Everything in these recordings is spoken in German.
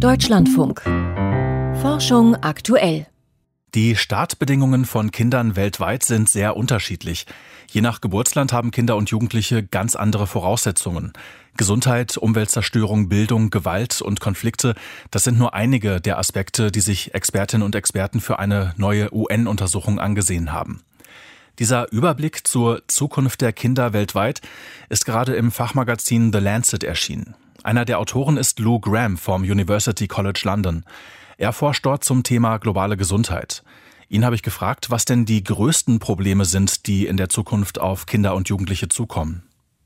Deutschlandfunk. Forschung aktuell. Die Startbedingungen von Kindern weltweit sind sehr unterschiedlich. Je nach Geburtsland haben Kinder und Jugendliche ganz andere Voraussetzungen. Gesundheit, Umweltzerstörung, Bildung, Gewalt und Konflikte, das sind nur einige der Aspekte, die sich Expertinnen und Experten für eine neue UN-Untersuchung angesehen haben. Dieser Überblick zur Zukunft der Kinder weltweit ist gerade im Fachmagazin The Lancet erschienen. Einer der Autoren ist Lou Graham vom University College London. Er forscht dort zum Thema globale Gesundheit. Ihn habe ich gefragt, was denn die größten Probleme sind, die in der Zukunft auf Kinder und Jugendliche zukommen.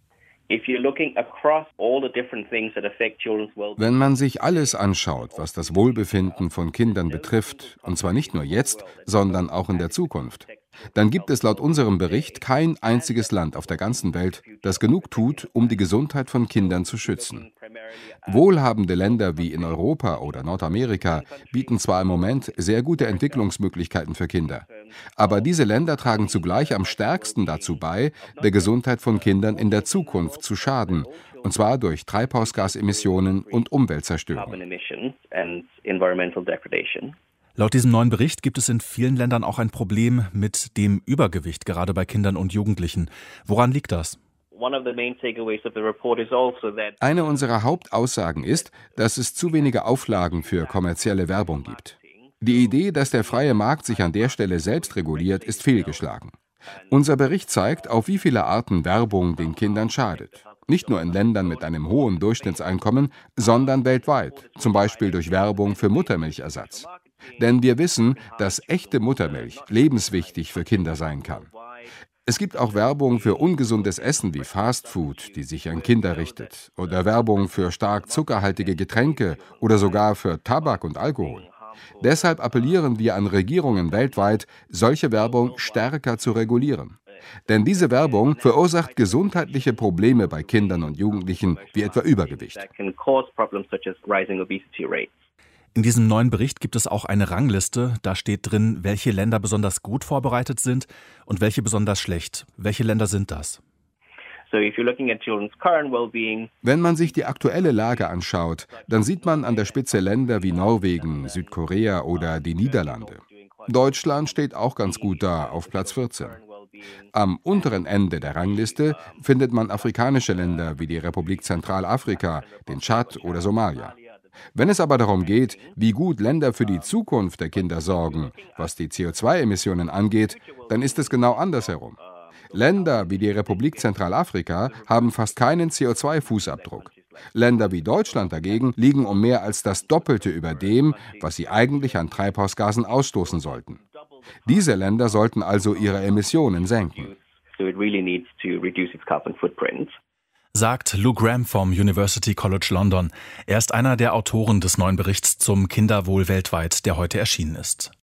Wenn man sich alles anschaut, was das Wohlbefinden von Kindern betrifft, und zwar nicht nur jetzt, sondern auch in der Zukunft, dann gibt es laut unserem Bericht kein einziges Land auf der ganzen Welt, das genug tut, um die Gesundheit von Kindern zu schützen. Wohlhabende Länder wie in Europa oder Nordamerika bieten zwar im Moment sehr gute Entwicklungsmöglichkeiten für Kinder, aber diese Länder tragen zugleich am stärksten dazu bei, der Gesundheit von Kindern in der Zukunft zu schaden, und zwar durch Treibhausgasemissionen und Umweltzerstörung. Laut diesem neuen Bericht gibt es in vielen Ländern auch ein Problem mit dem Übergewicht, gerade bei Kindern und Jugendlichen. Woran liegt das? Eine unserer Hauptaussagen ist, dass es zu wenige Auflagen für kommerzielle Werbung gibt. Die Idee, dass der freie Markt sich an der Stelle selbst reguliert, ist fehlgeschlagen. Unser Bericht zeigt, auf wie viele Arten Werbung den Kindern schadet. Nicht nur in Ländern mit einem hohen Durchschnittseinkommen, sondern weltweit, zum Beispiel durch Werbung für Muttermilchersatz. Denn wir wissen, dass echte Muttermilch lebenswichtig für Kinder sein kann. Es gibt auch Werbung für ungesundes Essen wie Fastfood, die sich an Kinder richtet, oder Werbung für stark zuckerhaltige Getränke oder sogar für Tabak und Alkohol. Deshalb appellieren wir an Regierungen weltweit, solche Werbung stärker zu regulieren. Denn diese Werbung verursacht gesundheitliche Probleme bei Kindern und Jugendlichen, wie etwa Übergewicht. In diesem neuen Bericht gibt es auch eine Rangliste. Da steht drin, welche Länder besonders gut vorbereitet sind und welche besonders schlecht. Welche Länder sind das? Wenn man sich die aktuelle Lage anschaut, dann sieht man an der Spitze Länder wie Norwegen, Südkorea oder die Niederlande. Deutschland steht auch ganz gut da, auf Platz 14. Am unteren Ende der Rangliste findet man afrikanische Länder wie die Republik Zentralafrika, den Tschad oder Somalia. Wenn es aber darum geht, wie gut Länder für die Zukunft der Kinder sorgen, was die CO2-Emissionen angeht, dann ist es genau andersherum. Länder wie die Republik Zentralafrika haben fast keinen CO2-Fußabdruck. Länder wie Deutschland dagegen liegen um mehr als das Doppelte über dem, was sie eigentlich an Treibhausgasen ausstoßen sollten. Diese Länder sollten also ihre Emissionen senken. Sagt Lou Graham vom University College London. Er ist einer der Autoren des neuen Berichts zum Kinderwohl weltweit, der heute erschienen ist.